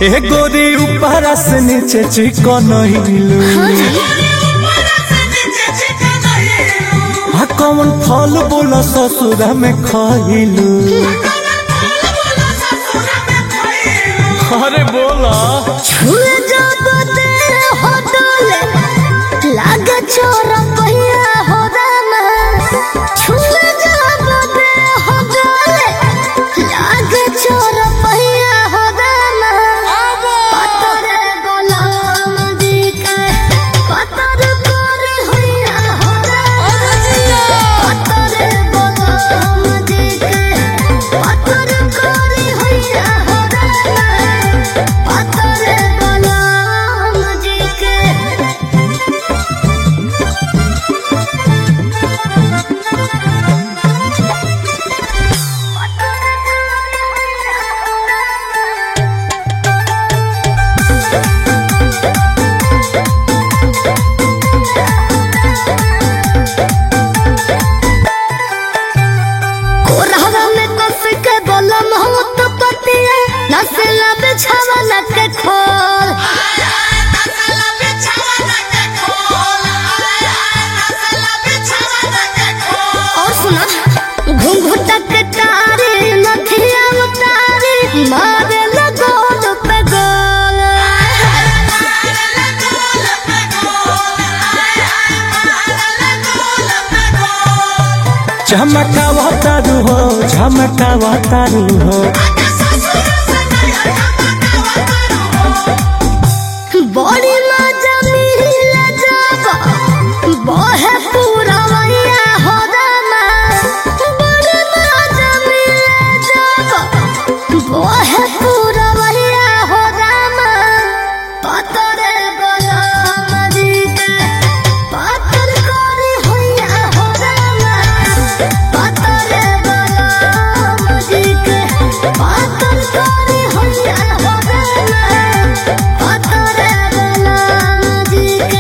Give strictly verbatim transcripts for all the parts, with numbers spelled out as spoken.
ए गोरी ऊपर से नीचे चिकन हिलू हाँ कौन फल बोला ससुरा में खइलू अरे बोला छुए जब तेरे होटल लागे छोरा पहिया हो रामा छुए जब तेरे होटल लागे छोरा पहिया हो रामा पतरे गोलाम जी के पतर करे होया हो रामा पतरे गोलाम जी के पतर करे होया हो रामा पतरे गोलाम जी के कोरहवा में कस के बोलम हो तो पतिया नसला बिछावा लगे खोल और सुना घुंघुटा के तारे नथिया उतारे मारे लगोल पे गोल झमकावा तारू हो झमकावा तारू हो बड़ी मजा मिला जब बहे पूरा वैया हो रामा बड़ी मजा मिला जब बहे पूरा वैया हो रामा पतरे गोलाम जी के पतर करे होया हो रामा पतरे गोलाम जी के पतर करे होया हो रामा पतरे गोलाम जी के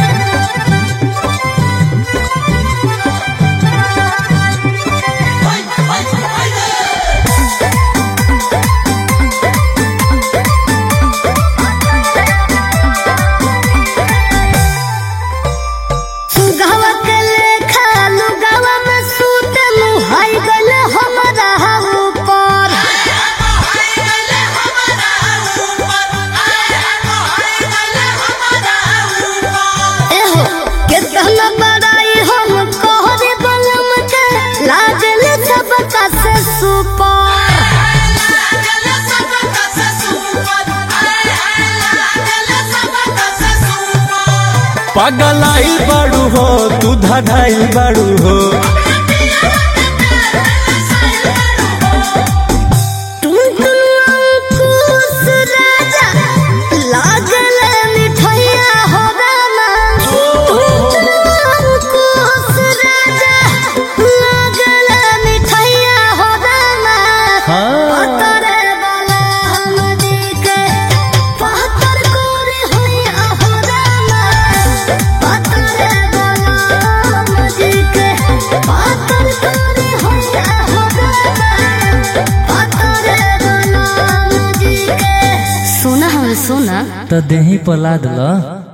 सुगवा के लेखा लुगवा में सूत मुहाई गल हमरा ऊपर एहो कितना बड़ाई हम कहरे बलम के लागल सबका से सुपर पगलाई बाड़ू हो तू धड़ाई बाड़ू हो अंकुश राजा लागल मिठैया हो रामा अंकुश राजा लागल मिठैया हो रामा पतरे गोलाम जी के पतर करे होया हो रामा पतरे गोलाम जी के पतर करे होया हो रामा पतरे गोलाम जी के सुना हम सुना तो देही पला दल।